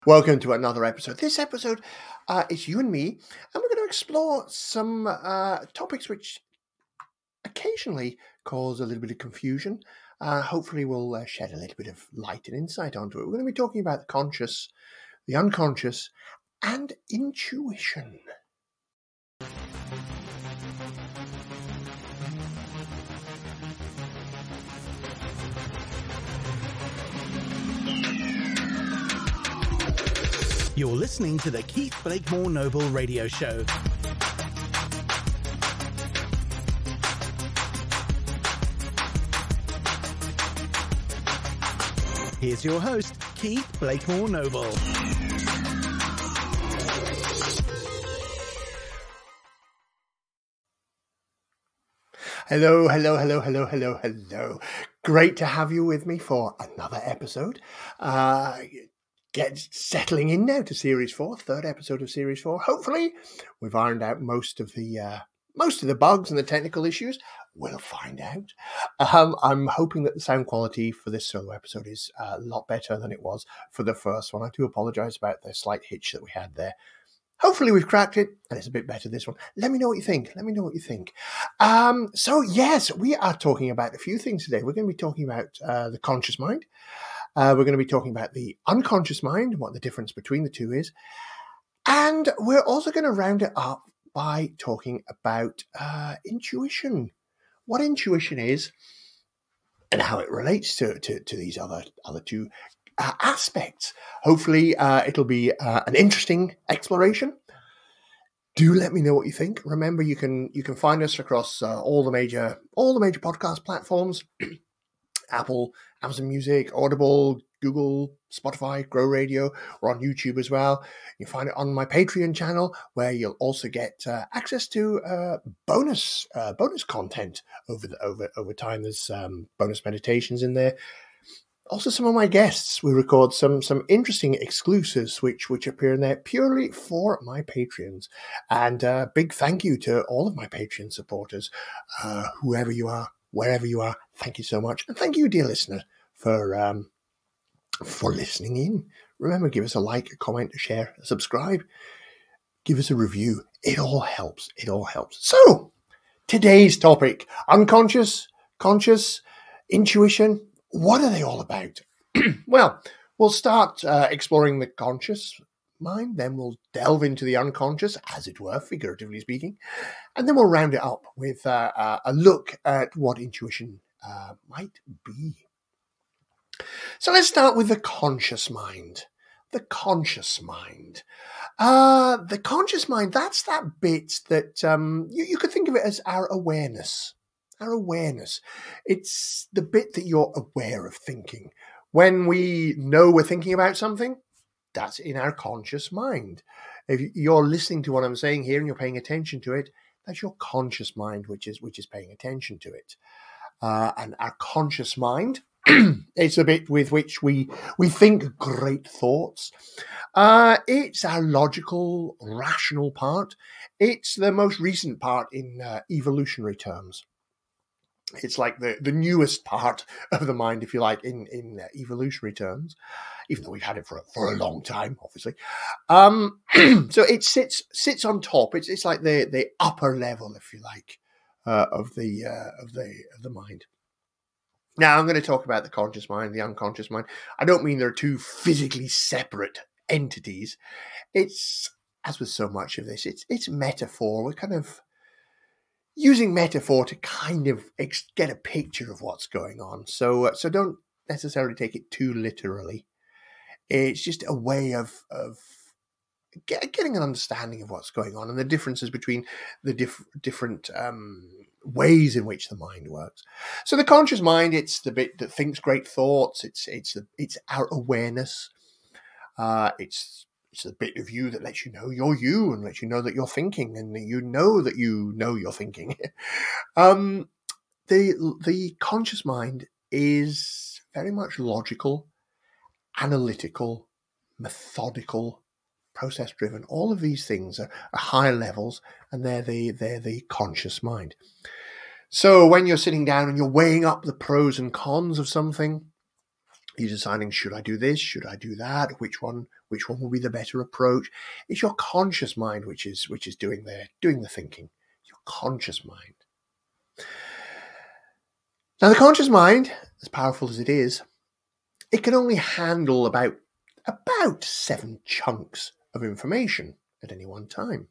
Welcome to another episode. This episode is you and me, and we're going to explore some topics which occasionally cause a little bit of confusion. Hopefully, we'll shed a little bit of light and insight onto it. We're going to be talking about the conscious, the unconscious, and intuition. You're listening to the Keith Blakemore Noble Radio Show. Here's your host, Keith Blakemore Noble. Hello. Great to have you with me for another episode. Get settling in now to Series 4, third episode of Series 4. Hopefully, we've ironed out most of the bugs and the technical issues. We'll find out. I'm hoping that the sound quality for this solo episode is a lot better than it was for the first one. I do apologise about the slight hitch that we had there. Hopefully we've cracked it, and it's a bit better this one. Let me know what you think. So yes, we are talking about a few things today. We're going to be talking about the conscious mind. We're going to be talking about the unconscious mind, what the difference between the two is. And we're also going to round it up by talking about intuition, what intuition is and how it relates to these other two aspects. Hopefully it'll be an interesting exploration. Do let me know what you think. Remember, you can find us across all the major podcast platforms. Apple, Amazon Music, Audible, Google, Spotify, Grow Radio. We're on YouTube as well. You can find it on my Patreon channel, where you'll also get access to bonus content over time. There's bonus meditations in there. Also, some of my guests, we record some interesting exclusives which appear in there purely for my Patreons. And big thank you to all of my Patreon supporters, whoever you are, wherever you are. Thank you so much. And thank you, dear listener, for listening in. Remember, give us a like, a comment, a share, a subscribe. Give us a review. It all helps. So, today's topic, unconscious, conscious, intuition. What are they all about? Well, we'll start exploring the conscious mind, then we'll delve into the unconscious, as it were, figuratively speaking, and then we'll round it up with a look at what intuition might be. So let's start with the conscious mind. The conscious mind. The conscious mind, that's that bit that you could think of it as our awareness. Our awareness. It's the bit that you're aware of thinking. When we know we're thinking about something, that's in our conscious mind. If you're listening to what I'm saying here and you're paying attention to it, that's your conscious mind which is paying attention to it. And our conscious mind, it's a bit with which we think great thoughts. It's our logical, rational part. It's the most recent part in evolutionary terms. It's like the newest part of the mind, if you like, in evolutionary terms, even though we've had it for a long time, obviously. So it sits on top. It's like the upper level, if you like, of the mind. Now I'm going to talk about the conscious mind, the unconscious mind. I don't mean they're two physically separate entities. It's, as with so much of this, it's metaphor. We're kind of using metaphor to kind of get a picture of what's going on. So don't necessarily take it too literally. It's just a way of getting an understanding of what's going on and the differences between the different ways in which the mind works. So the conscious mind, it's the bit that thinks great thoughts. It's our awareness. It's the bit of you that lets you know you're you and lets you know that you're thinking and that you know you're thinking. The conscious mind is very much logical, analytical, methodical, process-driven. All of these things are higher levels, and they're the conscious mind. So when you're sitting down and you're weighing up the pros and cons of something, You're deciding, should I do this? Should I do that? Which one will be the better approach? It's your conscious mind which is doing the thinking. Your conscious mind. Now, the conscious mind, as powerful as it is, it can only handle about 7 chunks of information at any one time.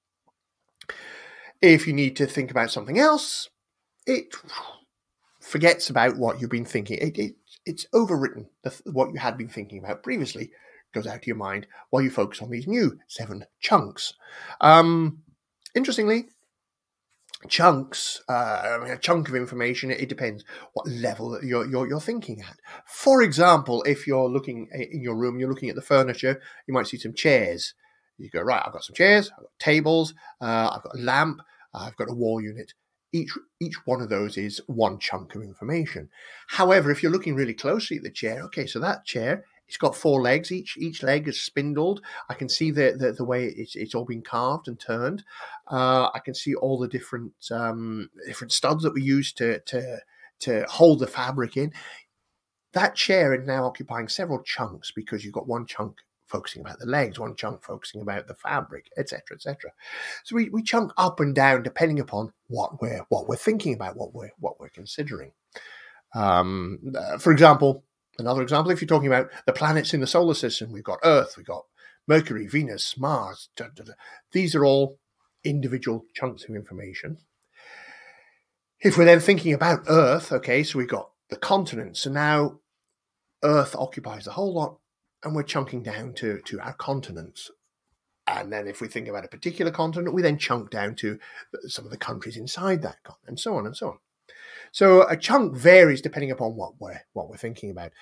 If you need to think about something else, it forgets about what you've been thinking. It's overwritten. What you had been thinking about previously goes out to your mind while you focus on these new 7 chunks. Interestingly, chunks, a chunk of information, it depends what level you're thinking at. For example, if you're looking in your room, you're looking at the furniture, you might see some chairs. You go, right, I've got some chairs, I've got tables, I've got a lamp, I've got a wall unit. Each one of those is one chunk of information. However, if you're looking really closely at the chair, okay, so that chair, it's got 4 legs. Each leg is spindled. I can see the way it's all been carved and turned. I can see all the different studs that we use to hold the fabric in. That chair is now occupying several chunks because you've got one chunk focusing about the legs, one chunk focusing about the fabric, etc., etc. So we chunk up and down depending upon what we're thinking about, what we're considering. For example, another example, if you're talking about the planets in the solar system, we've got Earth, we've got Mercury, Venus, Mars. These are all individual chunks of information. If we're then thinking about Earth, okay, so we've got the continents, so now Earth occupies a whole lot, and we're chunking down to our continents. And then if we think about a particular continent, we then chunk down to some of the countries inside that continent, and so on and so on. So a chunk varies depending upon what we're thinking about.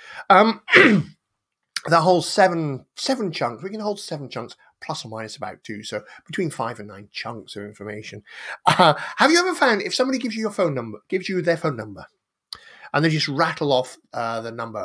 The whole seven chunks, we can hold 7 chunks plus or minus about 2, so between 5 and 9 chunks of information. Have you ever found if somebody gives you their phone number, and they just rattle off the number,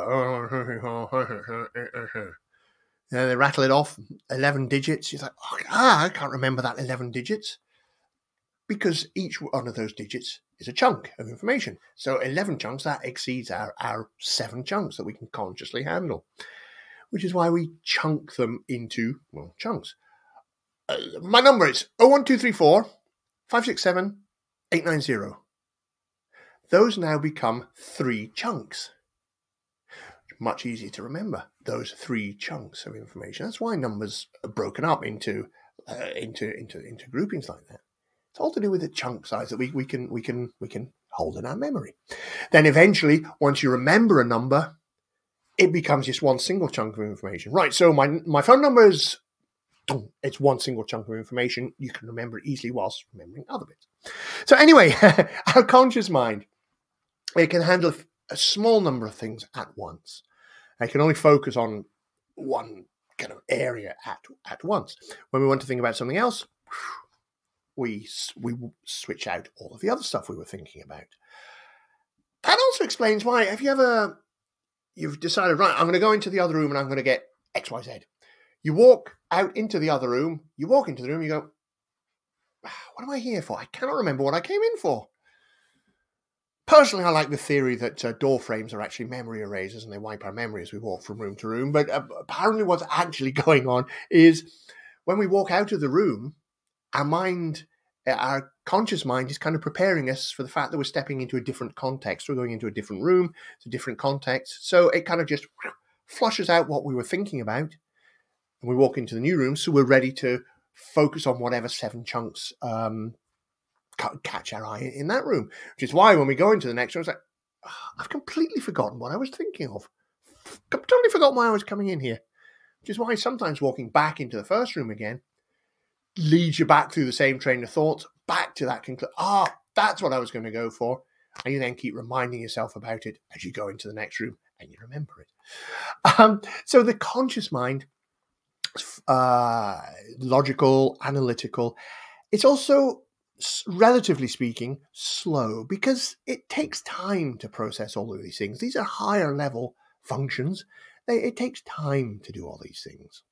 they rattle it off 11 digits. You're like, I can't remember that 11 digits. Because each one of those digits is a chunk of information. So 11 chunks, that exceeds our 7 chunks that we can consciously handle. Which is why we chunk them into, chunks. My number is 01234 567 890. Those now become 3 chunks. Much easier to remember, those 3 chunks of information. That's why numbers are broken up into groupings like that. It's all to do with the chunk size that we can hold in our memory. Then eventually, once you remember a number, it becomes just one single chunk of information. Right, so my phone number is, it's one single chunk of information. You can remember it easily whilst remembering other bits. So anyway, our conscious mind, it can handle a small number of things at once. It can only focus on one kind of area at once. When we want to think about something else, we switch out all of the other stuff we were thinking about. That also explains why, you've decided, right, I'm going to go into the other room and I'm going to get X, Y, Z. You walk out into the other room, you go, what am I here for? I cannot remember what I came in for. Personally, I like the theory that door frames are actually memory erasers and they wipe our memory as we walk from room to room. But apparently what's actually going on is when we walk out of the room, our conscious mind is kind of preparing us for the fact that we're stepping into a different context. We're going into a different room, it's a different context. So it kind of just flushes out what we were thinking about. And we walk into the new room, so we're ready to focus on whatever 7 chunks catch our eye in that room. Which is why when we go into the next room, it's like, I've completely forgotten what I was thinking of. Totally forgot why I was coming in here. Which is why sometimes walking back into the first room again leads you back through the same train of thoughts, back to that conclusion. That's what I was going to go for. And you then keep reminding yourself about it as you go into the next room and you remember it. So the conscious mind, logical, analytical, it's also, relatively speaking, slow because it takes time to process all of these things. These are higher level functions. It takes time to do all these things.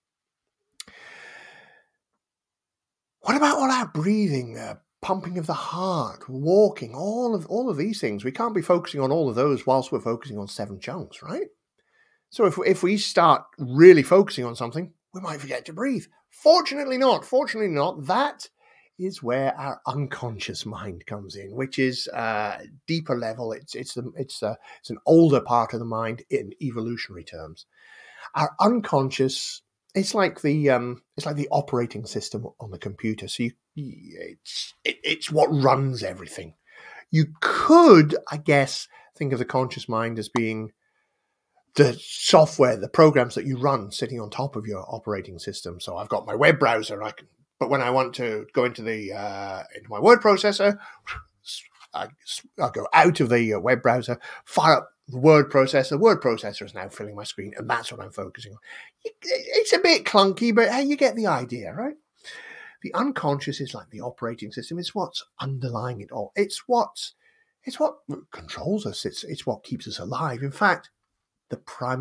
What about all our breathing, pumping of the heart, walking, all of these things? We can't be focusing on all of those whilst we're focusing on 7 chunks, right? So if we start really focusing on something, we might forget to breathe. Fortunately not. That is where our unconscious mind comes in, which is deeper level. It's an older part of the mind in evolutionary terms. Our unconscious, it's like the operating system on the computer. So it's what runs everything. You could, I guess, think of the conscious mind as being the software, the programs that you run sitting on top of your operating system. So I've got my web browser, but when I want to go into my word processor, I go out of the web browser, fire up the word processor. The word processor is now filling my screen, and that's what I'm focusing on. It's a bit clunky, but hey, you get the idea, right? The unconscious is like the operating system. It's what's underlying it all. It's what controls us. It's what keeps us alive. In fact, the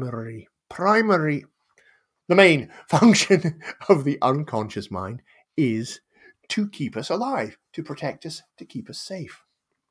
main function of the unconscious mind is to keep us alive, to protect us, to keep us safe.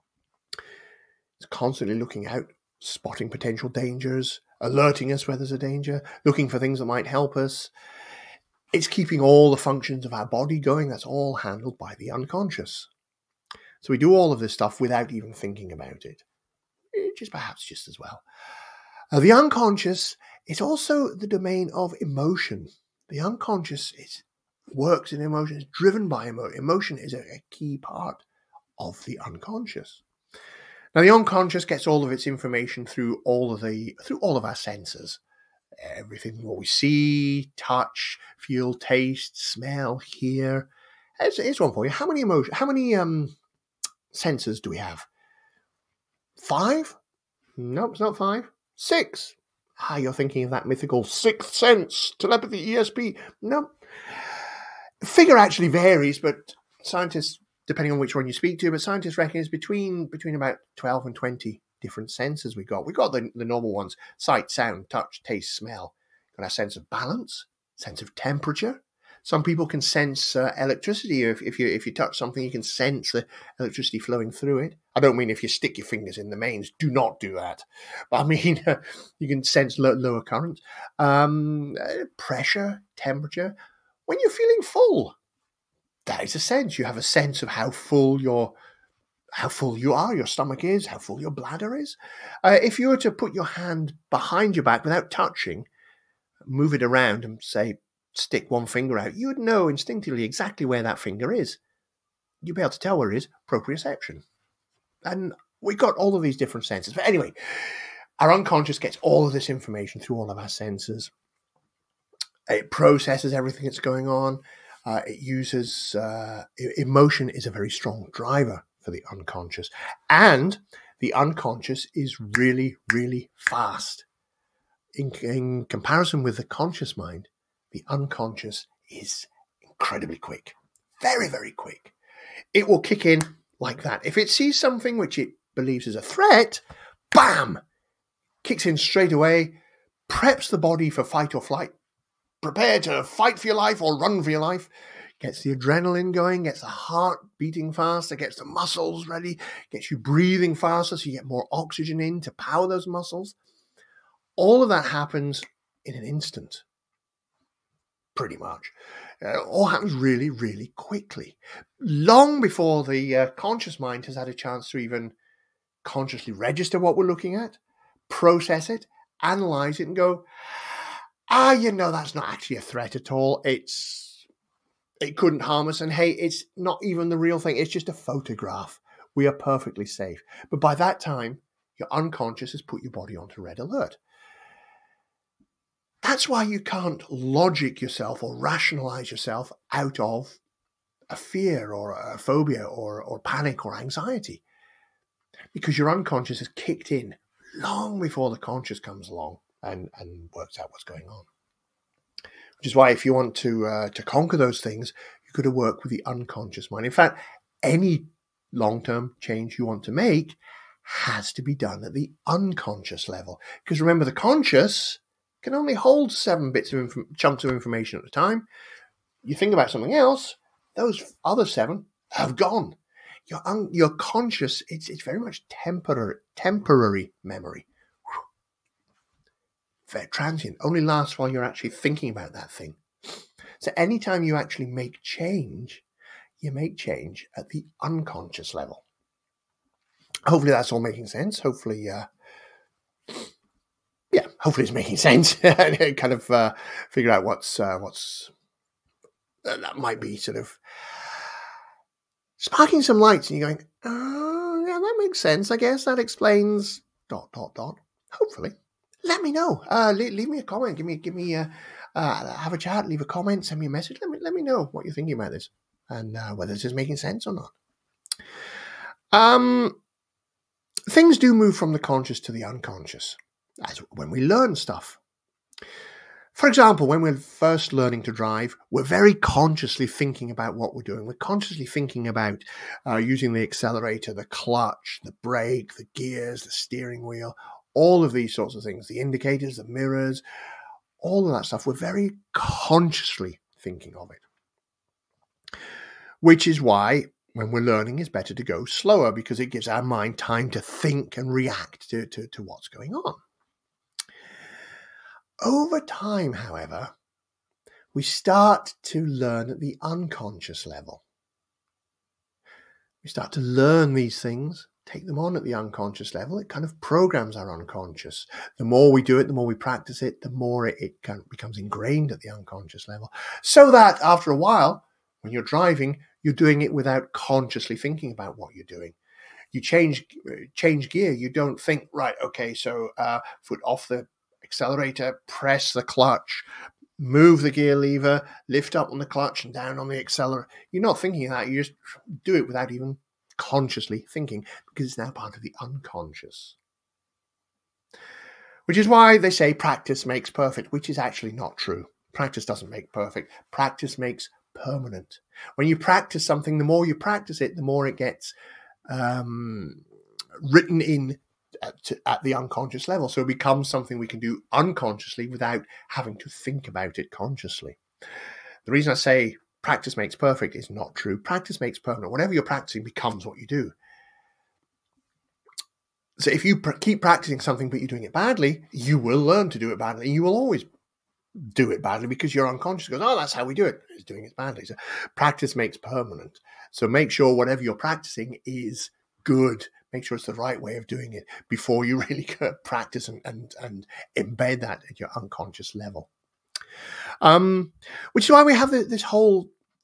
It's constantly looking out, spotting potential dangers, alerting us where there's a danger, looking for things that might help us. It's keeping all the functions of our body going. That's all handled by the unconscious. So we do all of this stuff without even thinking about it, which is perhaps just as well. The unconscious is also the domain of emotion. The unconscious works in emotion, is driven by emotion. Emotion is a key part of the unconscious. Now, the unconscious gets all of its information through all of our senses. Everything what we see, touch, feel, taste, smell, hear. Here's one for you. How many senses do we have? 5? Nope, it's not 5. 6. You're thinking of that mythical sixth sense, telepathy, ESP. No. Figure actually varies, but scientists, depending on which one you speak to, but scientists reckon it's between about 12 and 20 different senses we got. We've got the normal ones: sight, sound, touch, taste, smell. Got our sense of balance, sense of temperature. Some people can sense electricity. If you touch something, you can sense the electricity flowing through it. I don't mean if you stick your fingers in the mains. Do not do that. But I mean, you can sense lower currents, pressure, temperature. When you're feeling full, that is a sense. You have a sense of how full you are, your stomach is, how full your bladder is. If you were to put your hand behind your back without touching, move it around and say, stick one finger out, you would know instinctively exactly where that finger is. You'd be able to tell where it is, proprioception. And we got all of these different senses. But anyway, our unconscious gets all of this information through all of our senses. It processes everything that's going on. It uses emotion is a very strong driver for the unconscious. And the unconscious is really, really fast. In comparison with the conscious mind, the unconscious is incredibly quick. Very, very quick. It will kick in like that. If it sees something which it believes is a threat, bam! Kicks in straight away, preps the body for fight or flight. Prepare to fight for your life or run for your life. Gets the adrenaline going, gets the heart beating faster, gets the muscles ready, gets you breathing faster so you get more oxygen in to power those muscles. All of that happens in an instant, pretty much. It all happens really, really quickly. Long before the conscious mind has had a chance to even consciously register what we're looking at, process it, analyze it, and go, that's not actually a threat at all. It couldn't harm us. And hey, it's not even the real thing. It's just a photograph. We are perfectly safe. But by that time, your unconscious has put your body onto red alert. That's why you can't logic yourself or rationalize yourself out of a fear or a phobia or panic or anxiety. Because your unconscious has kicked in long before the conscious comes along and works out what's going on. Which is why if you want to conquer those things, you've got to work with the unconscious mind. In fact, any long-term change you want to make has to be done at the unconscious level. Because remember, the conscious can only hold 7 bits of chunks of information at a time. You think about something else, those other 7 have gone. Your conscious, it's very much temporary memory. very transient, only lasts while you're actually thinking about that thing. So anytime you actually make change, you make change at the unconscious level. Hopefully that's all making sense. Hopefully it's making sense. And kind of figure out what's that might be sort of sparking some lights, and you're going, oh, yeah, that makes sense. I guess that explains ... Hopefully, let me know. Leave me a comment. Give me have a chat. Leave a comment. Send me a message. Let me know what you're thinking about this, and whether this is making sense or not. Things do move from the conscious to the unconscious as when we learn stuff. For example, when we're first learning to drive, we're very consciously thinking about what we're doing. We're consciously thinking about using the accelerator, the clutch, the brake, the gears, the steering wheel, all of these sorts of things, the indicators, the mirrors, all of that stuff. We're very consciously thinking of it, which is why when we're learning, it's better to go slower, because it gives our mind time to think and react to what's going on. Over time, however, we start to learn at the unconscious level. We start to learn these things, take them on at the unconscious level. It kind of programs our unconscious. The more we do it, the more we practice it, the more it kind of becomes ingrained at the unconscious level. So that after a while, when you're driving, you're doing it without consciously thinking about what you're doing. You change gear. You don't think, right, okay, so foot off the accelerator, press the clutch, move the gear lever, lift up on the clutch and down on the accelerator. You're not thinking of that. You just do it without even consciously thinking, because it's now part of the unconscious. Which is why they say practice makes perfect, which is actually not true. Practice doesn't make perfect. Practice makes permanent. When you practice something, the more you practice it, the more it gets written in at the unconscious level. So it becomes something we can do unconsciously without having to think about it consciously. The reason I say practice makes perfect is not true. Practice makes permanent. Whatever you're practicing becomes what you do. So if you keep practicing something but you're doing it badly, you will learn to do it badly. You will always do it badly because your unconscious goes, oh, that's how we do it. It's doing it badly. So practice makes permanent. So make sure whatever you're practicing is good. Make sure it's the right way of doing it before you really practice and embed that at your unconscious level. Which is why we have this whole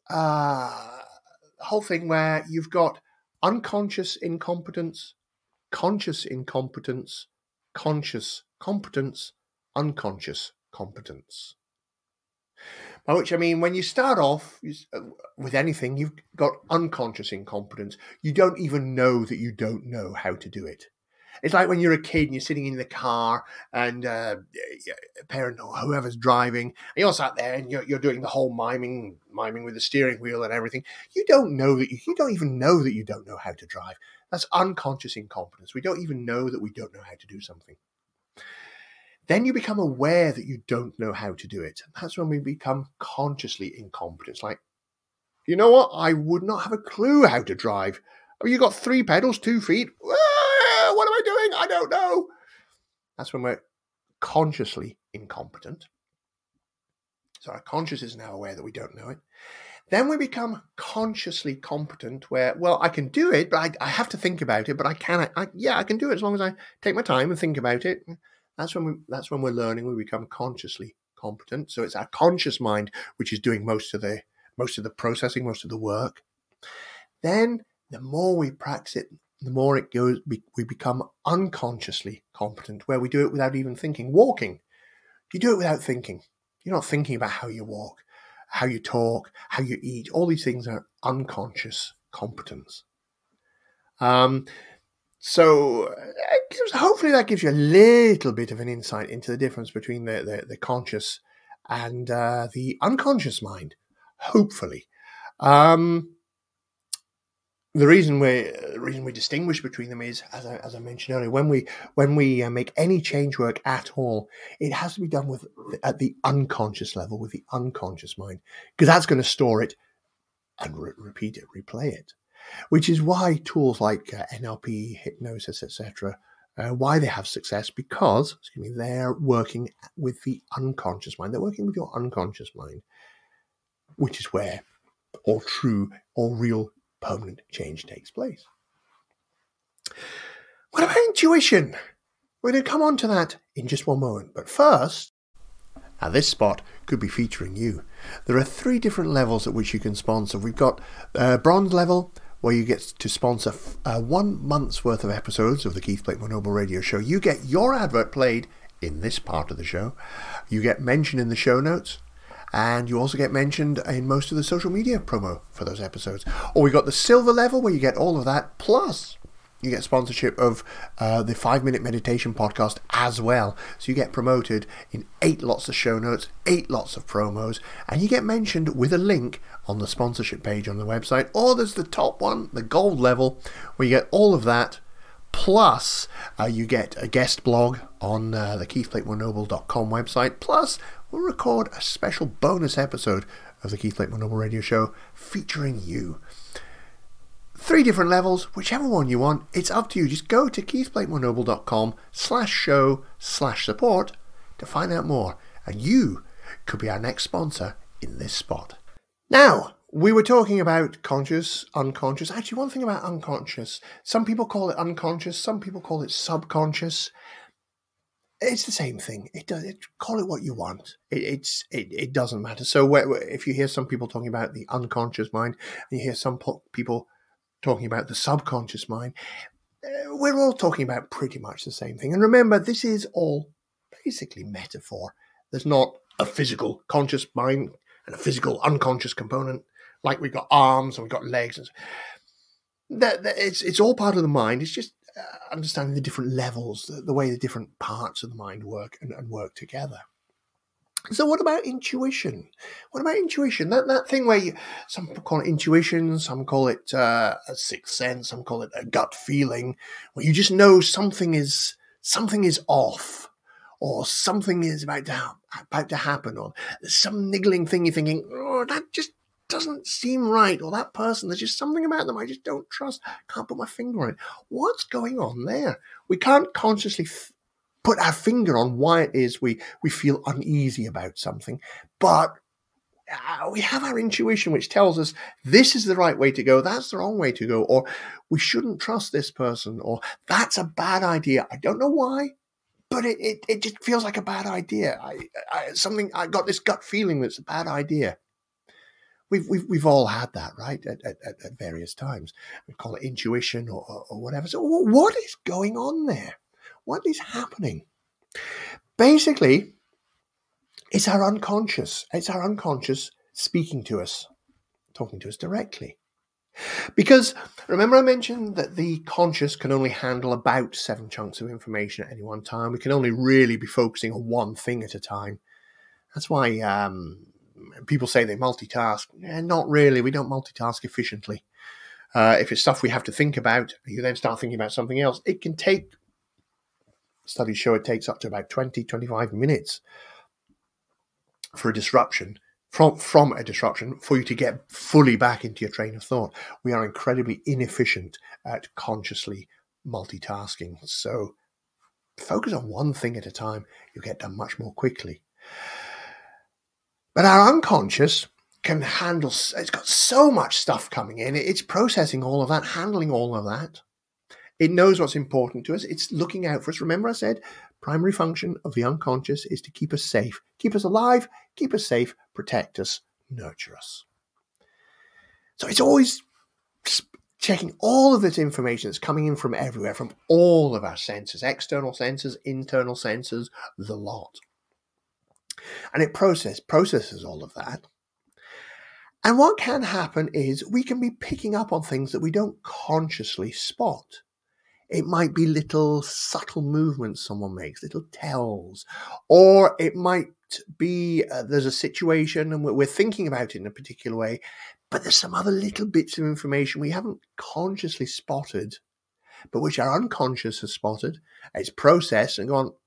thing where you've got unconscious incompetence, conscious incompetence, conscious competence, unconscious competence. By which I mean, when you start off with anything, you've got unconscious incompetence. You don't even know that you don't know how to do it. It's like when you're a kid and you're sitting in the car and a parent or whoever's driving, and you're sat there and you're doing the whole miming with the steering wheel and everything. You don't know that you don't even know that you don't know how to drive. That's unconscious incompetence. We don't even know that we don't know how to do something. Then you become aware that you don't know how to do it. And that's when we become consciously incompetent. It's like, you know what? I would not have a clue how to drive. Oh, you got 3 pedals, 2 feet. What am I doing? I don't know. That's when we're consciously incompetent. So our conscious is now aware that we don't know it. Then we become consciously competent where, well, I can do it, but I have to think about it, but I can do it as long as I take my time and think about it. That's when we're learning. We become consciously competent. So it's our conscious mind which is doing most of the processing, most of the work. Then the more we practice it, the more it goes. We become unconsciously competent, where we do it without even thinking. Walking, you do it without thinking. You're not thinking about how you walk, how you talk, how you eat. All these things are unconscious competence. So hopefully that gives you a little bit of an insight into the difference between the conscious and the unconscious mind. Hopefully, the reason we distinguish between them is, as I mentioned earlier, when we make any change work at all, it has to be done at the unconscious level with the unconscious mind, because that's going to store it and repeat it, replay it. Which is why tools like NLP, hypnosis, etc., Why they have success? Because they're working with the unconscious mind. They're working with your unconscious mind, which is where all true, all real, permanent change takes place. What about intuition? We're going to come on to that in just one moment. But first, now this spot could be featuring you. There are 3 different levels at which you can sponsor. We've got bronze level, where you get to sponsor 1 month's worth of episodes of the Keith Blakemore Noble Radio Show. You get your advert played in this part of the show. You get mentioned in the show notes. And you also get mentioned in most of the social media promo for those episodes. Or we got the silver level, where you get all of that, plus you get sponsorship of the 5-Minute Meditation podcast as well. So you get promoted in 8 lots of show notes, 8 lots of promos, and you get mentioned with a link on the sponsorship page on the website. Or there's the top one, the gold level, where you get all of that. Plus, you get a guest blog on the KeithBlakemoreNoble.com website. Plus, we'll record a special bonus episode of the Keith Blakemore Noble Radio Show featuring you. 3 different levels, whichever one you want, it's up to you. Just go to KeithBlakemoreNoble.com/show/support to find out more. And you could be our next sponsor in this spot. Now, we were talking about conscious, unconscious. Actually, one thing about unconscious, some people call it unconscious, some people call it subconscious. It's the same thing. Call it what you want. It doesn't matter. So if you hear some people talking about the unconscious mind, and you hear some people talking about the subconscious mind, we're all talking about pretty much the same thing. And remember, this is all basically metaphor. There's not a physical conscious mind and a physical unconscious component, like we've got arms and we've got legs. It's all part of the mind. It's just understanding the different levels, the way the different parts of the mind work and work together. So what about intuition? What about intuition? That thing where some people call it intuition, some call it a sixth sense, some call it a gut feeling, where you just know something is off, or something is about to happen, or there's some niggling thing you're thinking, oh, that just doesn't seem right, or that person, there's just something about them I just don't trust, can't put my finger on it. What's going on there? We can't consciously put our finger on why it is we feel uneasy about something, but we have our intuition which tells us this is the right way to go, that's the wrong way to go, or we shouldn't trust this person, or that's a bad idea. I don't know why, but it just feels like a bad idea. I got this gut feeling that's a bad idea. We've all had that, right? At various times. We call it intuition or whatever. So what is going on there? What is happening? Basically, it's our unconscious. It's our unconscious speaking to us, talking to us directly. Because remember I mentioned that the conscious can only handle about 7 chunks of information at any one time. We can only really be focusing on one thing at a time. That's why people say they multitask. Not really. We don't multitask efficiently. If it's stuff we have to think about, you then start thinking about something else. It can take, studies show it takes up to about 20-25 minutes for a disruption, from a disruption, for you to get fully back into your train of thought. We are incredibly inefficient at consciously multitasking. So focus on one thing at a time. You'll get done much more quickly. But our unconscious can handle, it's got so much stuff coming in. It's processing all of that, handling all of that. It knows what's important to us. It's looking out for us. Remember I said, primary function of the unconscious is to keep us safe, keep us alive, keep us safe, protect us, nurture us. So it's always checking all of this information that's coming in from everywhere, from all of our senses, external senses, internal senses, the lot. And it processes all of that. And what can happen is we can be picking up on things that we don't consciously spot. It might be little subtle movements someone makes, little tells, or it might be there's a situation and we're thinking about it in a particular way, but there's some other little bits of information we haven't consciously spotted, but which our unconscious has spotted. It's processed and gone,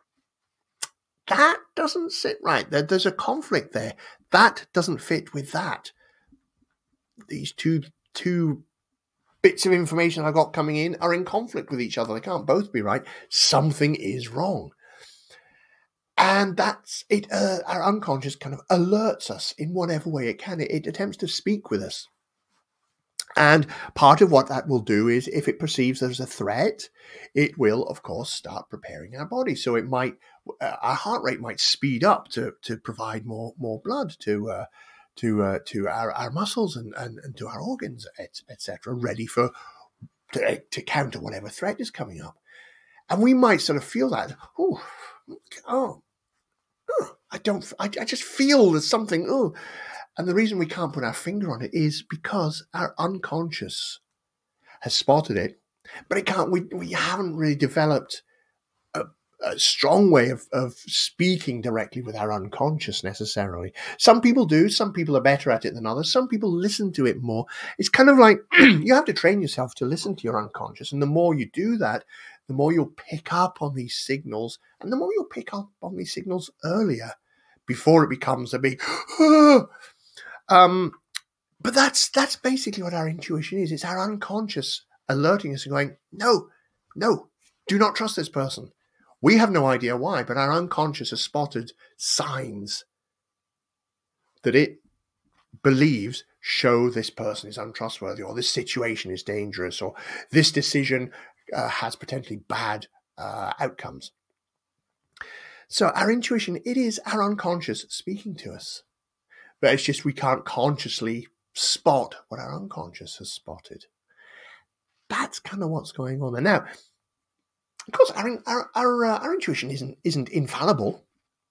that doesn't sit right. There's a conflict there. That doesn't fit with that. These two bits of information I got coming in are in conflict with each other. They can't both be right. Something is wrong. And that's it. Our unconscious kind of alerts us in whatever way it can. It attempts to speak with us. And part of what that will do is if it perceives there's a threat, it will, of course, start preparing our body. So it might, our heart rate might speed up to provide more blood to our muscles and to our organs, etc., ready to counter whatever threat is coming up. And we might sort of feel that, I just feel there's something, And the reason we can't put our finger on it is because our unconscious has spotted it, but it can't. We haven't really developed a strong way of speaking directly with our unconscious necessarily. Some people do. Some people are better at it than others. Some people listen to it more. It's kind of like you have to train yourself to listen to your unconscious, and the more you do that, the more you'll pick up on these signals, and the more you'll pick up on these signals earlier, before it becomes a big. But that's basically what our intuition is. It's our unconscious alerting us and going, no, do not trust this person. We have no idea why, but our unconscious has spotted signs that it believes show this person is untrustworthy, or this situation is dangerous, or this decision has potentially bad outcomes. So our intuition, it is our unconscious speaking to us. But it's just we can't consciously spot what our unconscious has spotted. That's kind of what's going on there. Now, of course, our intuition isn't infallible.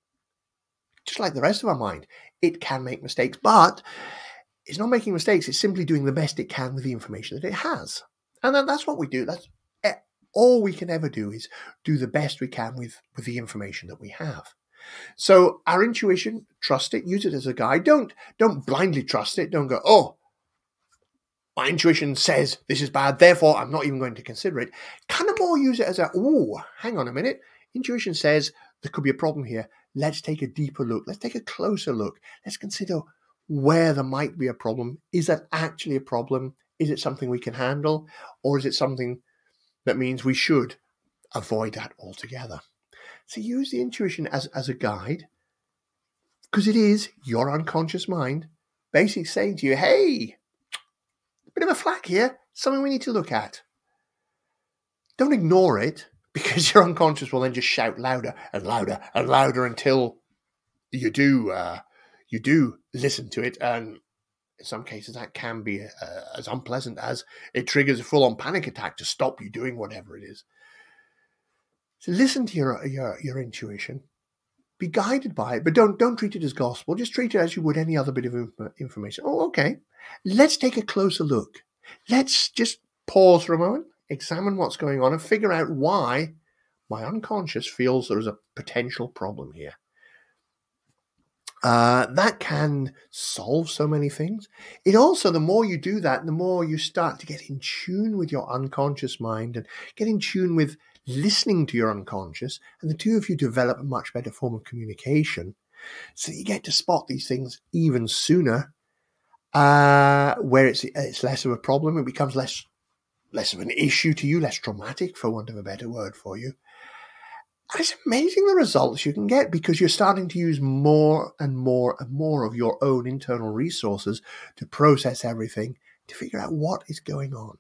Just like the rest of our mind, it can make mistakes, but it's not making mistakes. It's simply doing the best it can with the information that it has, and that's what we do. That's all we can ever do, is do the best we can with the information that we have. So our intuition, trust it, use it as a guide. Don't blindly trust it. Don't go, oh, my intuition says this is bad, therefore I'm not even going to consider it. Kind of more use it as hang on a minute. Intuition says there could be a problem here. Let's take a deeper look. Let's take a closer look. Let's consider where there might be a problem. Is that actually a problem? Is it something we can handle? Or is it something that means we should avoid that altogether? So use the intuition as a guide, because it is your unconscious mind basically saying to you, hey, a bit of a flag here, something we need to look at. Don't ignore it, because your unconscious will then just shout louder and louder and louder until you do listen to it. And in some cases, that can be as unpleasant as it triggers a full-on panic attack to stop you doing whatever it is. So listen to your intuition, be guided by it, but don't treat it as gospel. Just treat it as you would any other bit of information. Oh, okay. Let's take a closer look. Let's just pause for a moment, examine what's going on, and figure out why my unconscious feels there is a potential problem here. That can solve so many things. It also, the more you do that, the more you start to get in tune with your unconscious mind and get in tune with listening to your unconscious, and the two of you develop a much better form of communication, so that you get to spot these things even sooner, where it's less of a problem. It becomes less of an issue to you, less traumatic, for want of a better word for you. And it's amazing the results you can get, because you're starting to use more and more and more of your own internal resources to process everything, to figure out what is going on.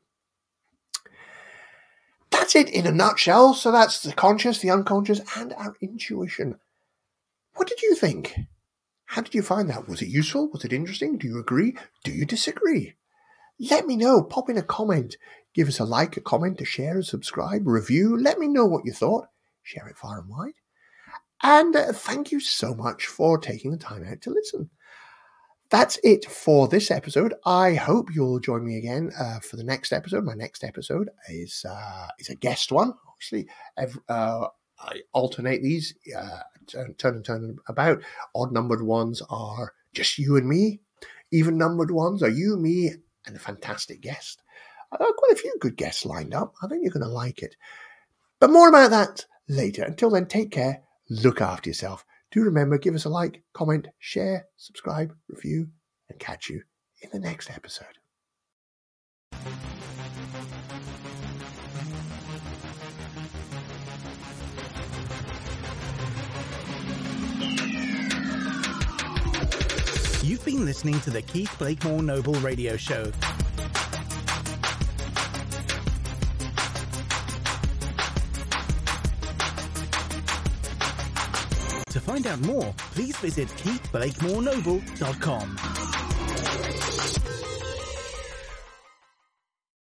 That's it in a nutshell. So that's the conscious, the unconscious, and our intuition. What did you think? How did you find that? Was it useful? Was it interesting? Do you agree? Do you disagree? Let me know. Pop in a comment. Give us a like, a comment, a share, a subscribe, a review. Let me know what you thought. Share it far and wide. And thank you so much for taking the time out to listen. That's it for this episode. I hope you'll join me again for the next episode. My next episode is a guest one. Obviously, I alternate these, turn about. Odd-numbered ones are just you and me. Even-numbered ones are you, me, and a fantastic guest. I've got quite a few good guests lined up. I think you're going to like it. But more about that later. Until then, take care. Look after yourself. Do remember, give us a like, comment, share, subscribe, review, and catch you in the next episode. You've been listening to the Keith Blakemore Noble Radio Show. To find out more, please visit keithblakemorenoble.com.